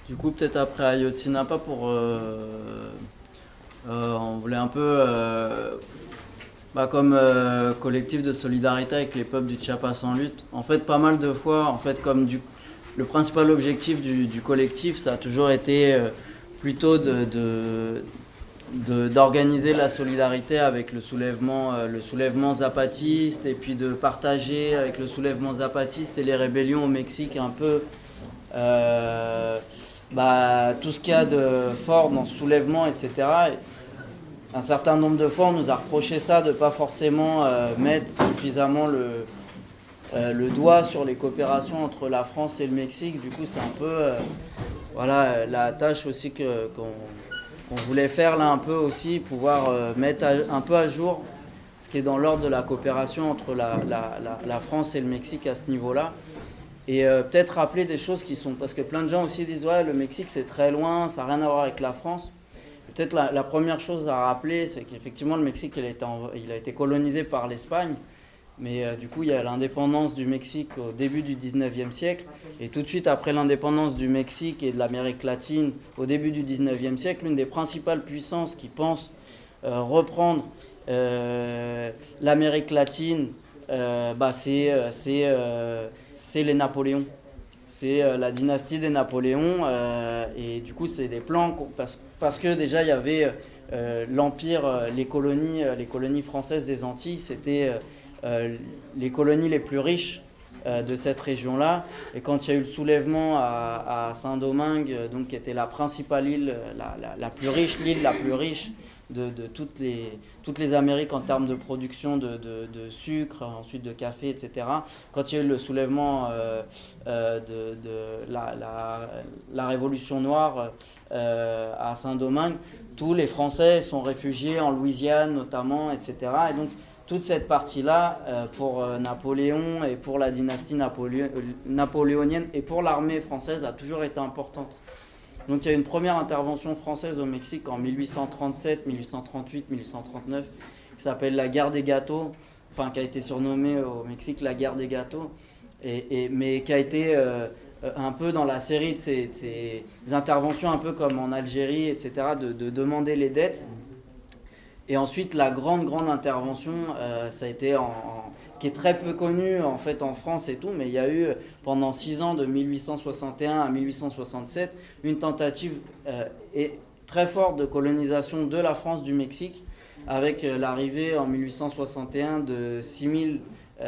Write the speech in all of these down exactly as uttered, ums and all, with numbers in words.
Du coup, peut-être après Ayotzinapa, pour, euh, euh, on voulait un peu, euh, bah, comme euh, collectif de solidarité avec les peuples du Chiapas en lutte. En fait, pas mal de fois, en fait, comme du, le principal objectif du, du collectif, ça a toujours été euh, plutôt de, de, de- d'organiser la solidarité avec le soulèvement, euh, le soulèvement zapatiste, et puis de partager avec le soulèvement zapatiste et les rébellions au Mexique un peu euh, bah, tout ce qu'il y a de fort dans ce soulèvement, et cetera. Et un certain nombre de fois, on nous a reproché ça de ne pas forcément euh, mettre suffisamment le, euh, le doigt sur les coopérations entre la France et le Mexique. Du coup, c'est un peu euh, voilà, la tâche aussi que, qu'on, qu'on voulait faire là un peu aussi, pouvoir euh, mettre à, un peu à jour ce qui est dans l'ordre de la coopération entre la, la, la, la France et le Mexique à ce niveau-là. Et euh, peut-être rappeler des choses qui sont... Parce que plein de gens aussi disent ouais, le Mexique c'est très loin, ça n'a rien à voir avec la France. Peut-être la, la première chose à rappeler, c'est qu'effectivement le Mexique il a été, en, il a été colonisé par l'Espagne. Mais euh, du coup, il y a l'indépendance du Mexique au début du dix-neuvième siècle. Et tout de suite après l'indépendance du Mexique et de l'Amérique latine au début du dix-neuvième siècle, l'une des principales puissances qui pense euh, reprendre euh, l'Amérique latine, euh, bah, c'est, c'est, euh, c'est les Napoléons. C'est euh, la dynastie des Napoléons. Euh, et du coup, c'est des plans parce, parce que déjà, il y avait euh, l'Empire, euh, les colonies, euh, les colonies françaises des Antilles, c'était... Euh, Euh, les colonies les plus riches euh, de cette région-là. Et quand il y a eu le soulèvement à, à Saint-Domingue, euh, donc, qui était la principale île, la, la, la plus riche, l'île la plus riche de, de toutes, les, toutes les Amériques en termes de production de, de, de sucre, ensuite de café, et cetera. Quand il y a eu le soulèvement euh, euh, de, de la, la, la Révolution noire euh, à Saint-Domingue, tous les Français sont réfugiés en Louisiane notamment, et cetera. Et donc, toute cette partie-là, euh, pour euh, Napoléon et pour la dynastie napoléon, euh, napoléonienne et pour l'armée française, a toujours été importante. Donc il y a une première intervention française au Mexique en mille huit cent trente-sept, mille huit cent trente-huit, mille huit cent trente-neuf, qui s'appelle la guerre des gâteaux, enfin qui a été surnommée au Mexique la guerre des gâteaux, et, et, mais qui a été euh, un peu dans la série de ces, de ces interventions, un peu comme en Algérie, et cetera, de, de demander les dettes. Et ensuite, la grande, grande intervention, euh, ça a été en, en, qui est très peu connue en fait en France et tout, mais il y a eu pendant six ans, de mille huit cent soixante et un à mille huit cent soixante-sept, une tentative euh, et très forte de colonisation de la France du Mexique, avec euh, l'arrivée en mille huit cent soixante et un de six mille,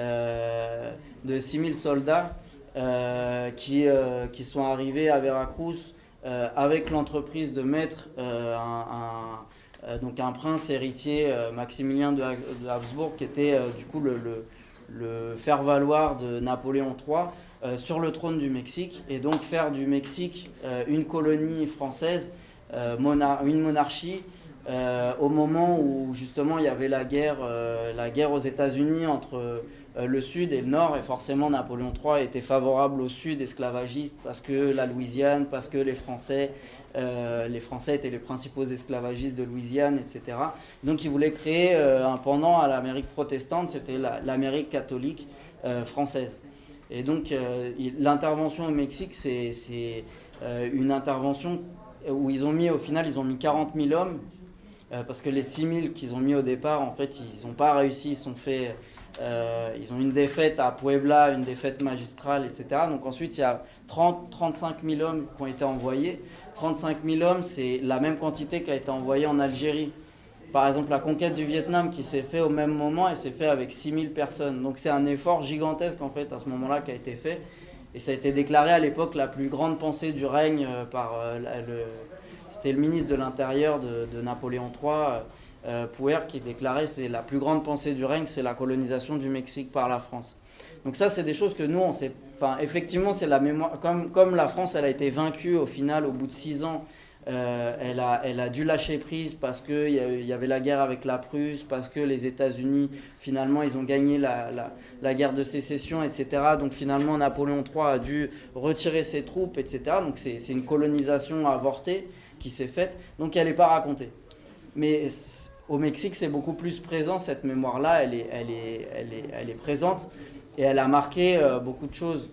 euh, de six mille soldats euh, qui, euh, qui sont arrivés à Veracruz euh, avec l'entreprise de mettre euh, un, un Euh, donc un prince héritier, euh, Maximilien de, de Habsbourg, qui était euh, du coup le, le, le faire-valoir de Napoléon trois, euh, sur le trône du Mexique, et donc faire du Mexique euh, une colonie française, euh, monar- une monarchie, euh, au moment où justement il y avait la guerre, euh, la guerre aux États-Unis entre euh, le Sud et le Nord, et forcément Napoléon trois était favorable au Sud esclavagiste parce que la Louisiane, parce que les Français Euh, les Français étaient les principaux esclavagistes de Louisiane, et cetera. Donc ils voulaient créer euh, un pendant à l'Amérique protestante, c'était la, l'Amérique catholique euh, française. Et donc euh, il, l'intervention au Mexique, c'est, c'est euh, une intervention où ils ont mis, au final, ils ont mis quarante mille hommes, euh, parce que les six mille qu'ils ont mis au départ, en fait, ils n'ont pas réussi, ils sont fait... Euh, ils ont une défaite à Puebla, une défaite magistrale, et cetera. Donc ensuite, il y a trente à trente-cinq mille hommes qui ont été envoyés. trente-cinq mille hommes, c'est la même quantité qui a été envoyée en Algérie. Par exemple, la conquête du Vietnam qui s'est fait au même moment, elle s'est fait avec six mille personnes. Donc c'est un effort gigantesque en fait à ce moment-là qui a été fait. Et ça a été déclaré à l'époque la plus grande pensée du règne par euh, le, c'était le ministre de l'Intérieur de, de Napoléon trois, euh, Puer, qui déclarait c'est la plus grande pensée du règne, c'est la colonisation du Mexique par la France. Donc ça, c'est des choses que nous, on sait. Enfin, effectivement, c'est la mémoire. Comme, comme la France, elle a été vaincue au final, au bout de six ans, euh, elle, a, elle a dû lâcher prise parce qu'il y, y avait la guerre avec la Prusse, parce que les États-Unis, finalement, ils ont gagné la, la, la guerre de sécession, et cetera. Donc finalement, Napoléon trois a dû retirer ses troupes, et cetera. Donc c'est, c'est une colonisation avortée qui s'est faite. Donc elle n'est pas racontée. Mais au Mexique, c'est beaucoup plus présent, cette mémoire-là, elle est, elle est, elle est, elle est présente. Et elle a marqué euh, beaucoup de choses.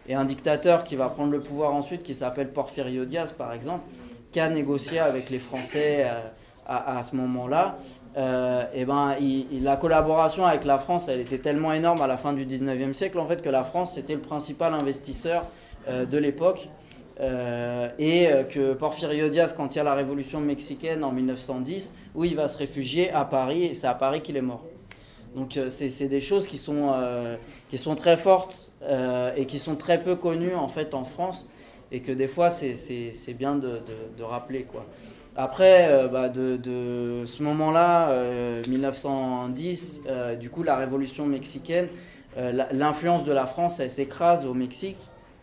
et un dictateur qui va prendre le pouvoir ensuite, qui s'appelle Porfirio Diaz par exemple, qui a négocié avec les Français euh, à, à ce moment-là, euh, et ben, il, il, la collaboration avec la France, elle était tellement énorme à la fin du dix-neuvième siècle en fait, que la France c'était le principal investisseur euh, de l'époque. Euh, et que Porfirio Diaz, quand il y a la révolution mexicaine en mille neuf cent dix, où il va se réfugier à Paris, et c'est à Paris qu'il est mort. Donc euh, c'est, c'est des choses qui sont, euh, qui sont très fortes euh, et qui sont très peu connues en fait en France, et que des fois c'est, c'est, c'est bien de, de, de rappeler, quoi. Après, euh, bah, de, de ce moment-là, euh, mille neuf cent dix, euh, du coup la révolution mexicaine, euh, l'influence de la France, elle s'écrase au Mexique,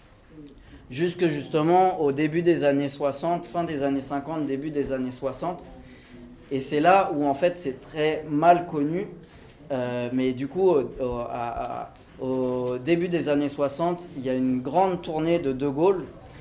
jusque justement au début des années soixante, fin des années cinquante, début des années soixante. Et c'est là où en fait c'est très mal connu, euh, mais du coup au, au, à, à, au début des années soixante, il y a une grande tournée de De Gaulle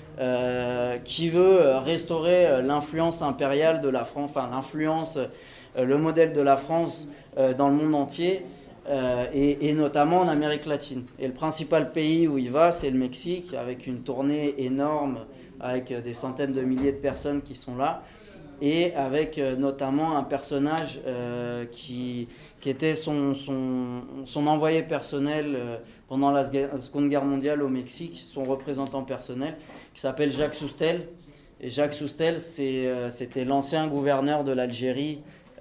euh, qui veut restaurer l'influence impériale de la France, enfin l'influence, euh, le modèle de la France euh, dans le monde entier. Euh, et, et notamment en Amérique latine. Et le principal pays où il va, c'est le Mexique, avec une tournée énorme, avec des centaines de milliers de personnes qui sont là, et avec euh, notamment un personnage euh, qui, qui était son, son, son envoyé personnel euh, pendant la Seconde Guerre mondiale au Mexique, son représentant personnel, qui s'appelle Jacques Soustelle. Et Jacques Soustelle, c'est, euh, c'était l'ancien gouverneur de l'Algérie,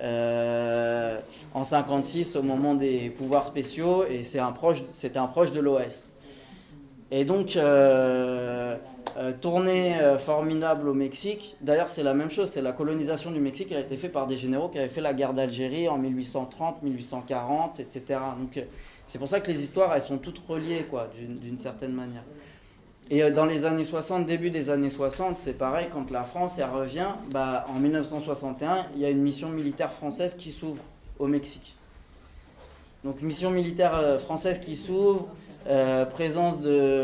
Euh, en cinquante-six au moment des pouvoirs spéciaux, et c'est un proche, c'était un proche de l'O S. Et donc euh, euh, tournée euh, formidable au Mexique. D'ailleurs c'est la même chose, c'est la colonisation du Mexique, elle a été faite par des généraux qui avaient fait la guerre d'Algérie en mille huit cent trente, mille huit cent quarante, et cetera. Donc euh, c'est pour ça que les histoires elles sont toutes reliées, quoi, d'une, d'une certaine manière. Et dans les années soixante, début des années soixante, c'est pareil, quand la France elle revient, bah, en mille neuf cent soixante et un, il y a une mission militaire française qui s'ouvre au Mexique. Donc mission militaire française qui s'ouvre, euh, présence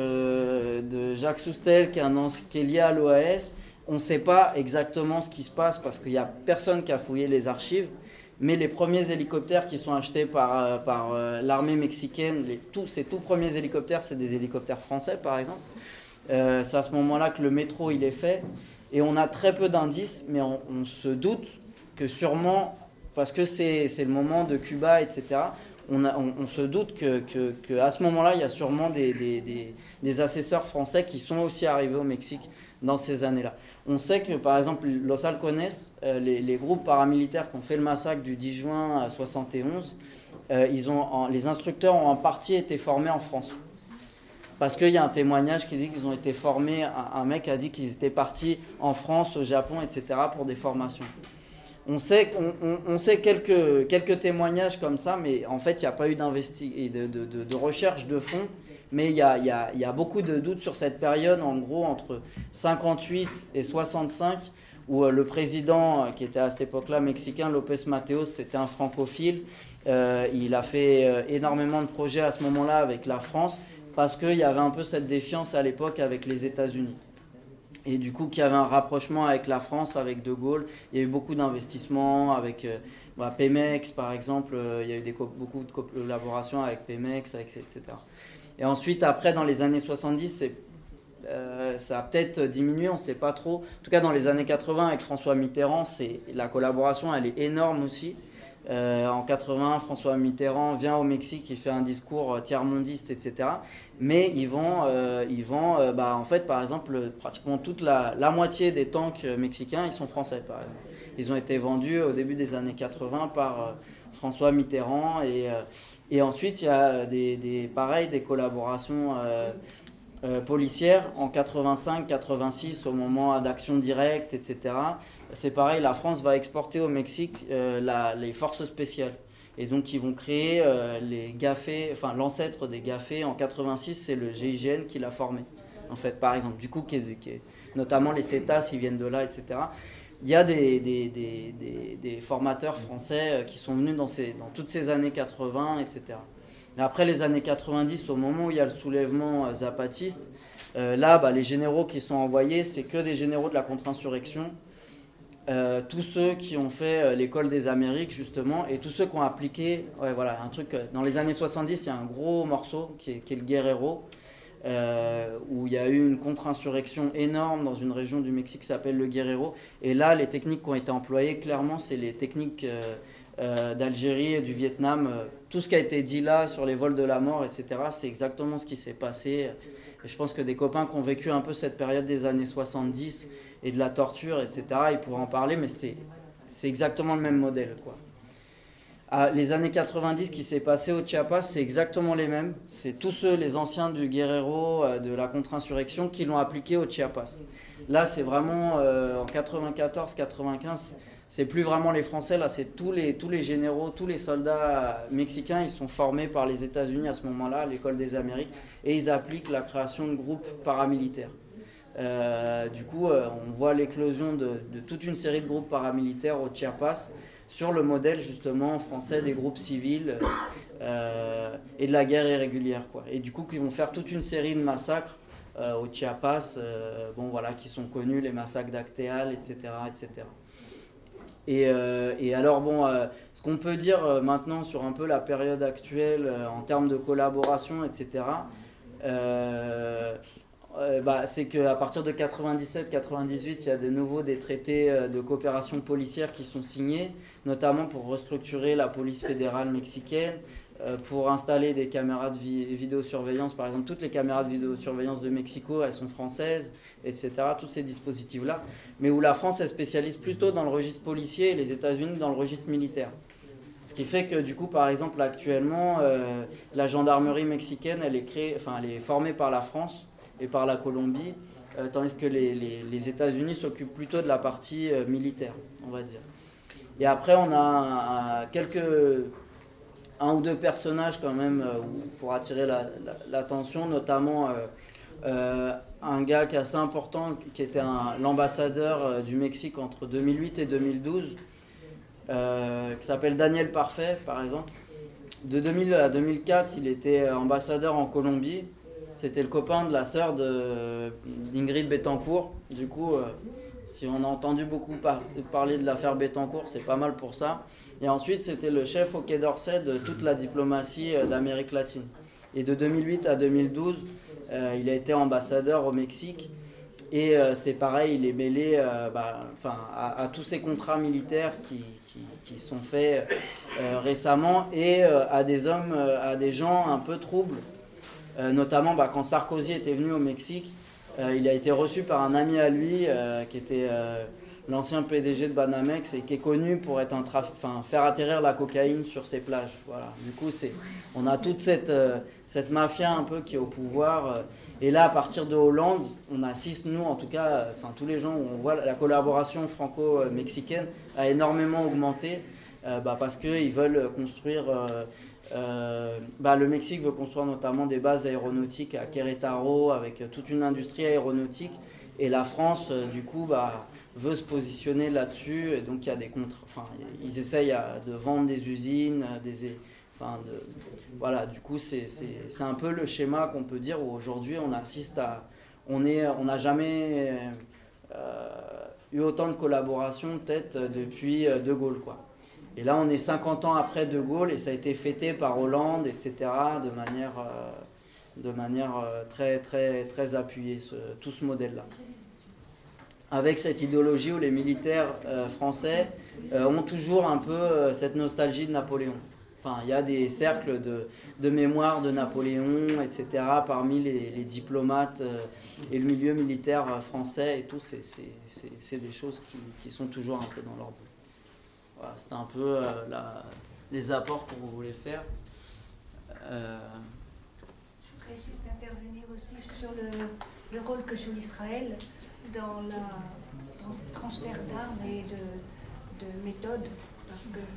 de, de Jacques Soustelle qui est, un, qui est lié à l'O A S. On ne sait pas exactement ce qui se passe parce qu'il n'y a personne qui a fouillé les archives, mais les premiers hélicoptères qui sont achetés par, par euh, l'armée mexicaine, les, tous, ces tout premiers hélicoptères, c'est des hélicoptères français par exemple. Euh, c'est à ce moment-là que le métro il est fait, et on a très peu d'indices, mais on, on se doute que sûrement, parce que c'est, c'est le moment de Cuba, et cetera, on, a, on, on se doute que, que, que à ce moment-là, il y a sûrement des, des, des, des assesseurs français qui sont aussi arrivés au Mexique dans ces années-là. On sait que, par exemple, Los Halcones, euh, les, les groupes paramilitaires qui ont fait le massacre du dix juin soixante et onze, euh, ils ont, en, les instructeurs ont en partie été formés en France. Parce qu'il y a un témoignage qui dit qu'ils ont été formés, un, un mec a dit qu'ils étaient partis en France, au Japon, et cetera pour des formations. On sait, on, on, on sait quelques, quelques témoignages comme ça, mais en fait, il n'y a pas eu d'investi- de, de, de, de recherche de fond. Mais il y a, y, a, y a beaucoup de doutes sur cette période, en gros, entre cinquante-huit et soixante-cinq, où euh, le président, euh, qui était à cette époque-là mexicain, López Mateos, c'était un francophile. Euh, il a fait euh, énormément de projets à ce moment-là avec la France, parce qu'il y avait un peu cette défiance à l'époque avec les États-Unis. Et du coup, qu'il y avait un rapprochement avec la France, avec De Gaulle. Il y a eu beaucoup d'investissements avec euh, bah, Pemex, par exemple. Euh, il y a eu des co- beaucoup de collaborations avec Pemex, avec, et cetera. Et ensuite, après, dans les années soixante-dix, c'est, euh, ça a peut-être diminué, on ne sait pas trop. En tout cas, dans les années quatre-vingts, avec François Mitterrand, c'est, la collaboration, elle est énorme aussi. Euh, en quatre-vingts, François Mitterrand vient au Mexique, il fait un discours tiers-mondiste, et cetera. Mais ils vont, euh, ils vont euh, bah, en fait, par exemple, pratiquement toute la, la moitié des tanks mexicains, ils sont français, par exemple. Ils ont été vendus au début des années quatre-vingts par euh, François Mitterrand. Et, euh, et ensuite, il y a des, des, pareil, des collaborations euh, euh, policières en quatre-vingt-cinq quatre-vingt-six, au moment d'Action Directe, et cetera. C'est pareil, la France va exporter au Mexique euh, la, les forces spéciales. Et donc, ils vont créer euh, les GAFE, enfin l'ancêtre des GAFE en quatre-vingt-six, c'est le G I G N qui l'a formé, en fait, par exemple. Du coup, qui est, qui est, notamment les CETAS, ils viennent de là, et cetera. Il y a des, des, des, des, des formateurs français qui sont venus dans, ces, dans toutes ces années quatre-vingts, et cetera. Et après les années quatre-vingt-dix, au moment où il y a le soulèvement zapatiste, euh, là, bah, les généraux qui sont envoyés, c'est que des généraux de la contre-insurrection. Euh, tous ceux qui ont fait euh, l'école des Amériques justement, et tous ceux qui ont appliqué, ouais, voilà, un truc, euh, dans les années soixante-dix, il y a un gros morceau qui est, qui est le Guerrero, euh, où il y a eu une contre-insurrection énorme dans une région du Mexique qui s'appelle le Guerrero. Et là, les techniques qui ont été employées, clairement, c'est les techniques euh, euh, d'Algérie et du Vietnam. Tout ce qui a été dit là sur les vols de la mort, et cetera, c'est exactement ce qui s'est passé. Et je pense que des copains qui ont vécu un peu cette période des années soixante-dix et de la torture, et cetera, ils pourraient en parler, mais c'est, c'est exactement le même modèle, quoi. Ah, les années quatre-vingt-dix qui s'est passé au Chiapas, c'est exactement les mêmes. C'est tous ceux, les anciens du Guerrero, euh, de la contre-insurrection, qui l'ont appliqué au Chiapas. Là, c'est vraiment euh, en quatre-vingt-quatorze quatre-vingt-quinze, c'est plus vraiment les Français, là, c'est tous les, tous les généraux, tous les soldats mexicains, ils sont formés par les États-Unis à ce moment-là, à l'école des Amériques, et ils appliquent la création de groupes paramilitaires. Euh, du coup, euh, on voit l'éclosion de, de toute une série de groupes paramilitaires au Chiapas, sur le modèle justement français des groupes civils euh, et de la guerre irrégulière, quoi. Et du coup, ils vont faire toute une série de massacres euh, au Chiapas, euh, bon, voilà, qui sont connus, les massacres d'Actéal, et cetera, et cetera. Et, euh, et alors, bon, euh, ce qu'on peut dire euh, maintenant sur un peu la période actuelle euh, en termes de collaboration, et cetera, euh, Euh, bah, c'est qu'à partir de quatre-vingt-dix-sept quatre-vingt-dix-huit, il y a de nouveau des traités euh, de coopération policière qui sont signés, notamment pour restructurer la police fédérale mexicaine, euh, pour installer des caméras de vi- vidéosurveillance. Par exemple, toutes les caméras de vidéosurveillance de Mexico, elles sont françaises, et cetera. Tous ces dispositifs-là, mais où la France est spécialiste plutôt dans le registre policier et les États-Unis dans le registre militaire. Ce qui fait que du coup, par exemple, actuellement, euh, la gendarmerie mexicaine, elle est créée, enfin, elle est formée par la France et par la Colombie, euh, tandis que les, les, les États-Unis s'occupent plutôt de la partie euh, militaire, on va dire. Et après, on a un, un, quelques, un ou deux personnages quand même euh, pour attirer la, la, l'attention, notamment euh, euh, un gars qui est assez important, qui était un, l'ambassadeur euh, du Mexique entre deux mille huit et deux mille douze, euh, qui s'appelle Daniel Parfait, par exemple. De deux mille à deux mille quatre, il était ambassadeur en Colombie. C'était le copain de la sœur de, d'Ingrid Betancourt. Du coup, euh, si on a entendu beaucoup par, parler de l'affaire Betancourt, c'est pas mal pour ça. Et ensuite, c'était le chef au Quai d'Orsay de toute la diplomatie d'Amérique latine. Et de deux mille huit à deux mille douze, euh, il a été ambassadeur au Mexique. Et euh, c'est pareil, il est mêlé euh, bah, enfin, à, à tous ces contrats militaires qui, qui, qui sont faits euh, récemment et euh, à des hommes, euh, à des gens un peu troubles. Euh, notamment bah, quand Sarkozy était venu au Mexique, euh, il a été reçu par un ami à lui euh, qui était euh, l'ancien P D G de Banamex et qui est connu pour être un traf- enfin, faire atterrir la cocaïne sur ses plages. Voilà. Du coup, c'est, on a toute cette, euh, cette mafia un peu qui est au pouvoir. Euh, et là, à partir de Hollande, on assiste, nous en tout cas, euh, enfin, tous les gens où on voit la collaboration franco-mexicaine a énormément augmenté euh, bah, parce qu'ils veulent construire... Euh, Euh, bah, le Mexique veut construire notamment des bases aéronautiques à Querétaro avec toute une industrie aéronautique et la France euh, du coup bah, veut se positionner là-dessus et donc il y a des contrats, enfin ils essayent de vendre des usines, des, enfin de, voilà du coup c'est, c'est, c'est un peu le schéma qu'on peut dire où aujourd'hui on assiste à, on est, on n'a jamais euh, eu autant de collaboration peut-être depuis De Gaulle quoi. Et là, on est cinquante ans après De Gaulle et ça a été fêté par Hollande, et cetera, de manière, euh, de manière euh, très, très, très appuyée, ce, tout ce modèle-là. Avec cette idéologie où les militaires euh, français euh, ont toujours un peu euh, cette nostalgie de Napoléon. Enfin, il y a des cercles de, de mémoire de Napoléon, et cetera, parmi les, les diplomates euh, et le milieu militaire français et tout, c'est, c'est, c'est, c'est des choses qui, qui sont toujours un peu dans leur bout. Voilà, c'était un peu euh, la, les apports qu'on voulait faire. Euh... Je voudrais juste intervenir aussi sur le, le rôle que joue Israël dans, la, dans le transfert d'armes et de, de méthodes, parce que